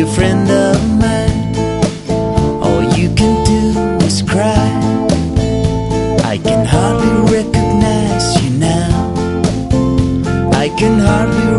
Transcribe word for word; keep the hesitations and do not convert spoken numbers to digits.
a friend of mine. All you can do is cry. I can hardly recognize you now. I can hardly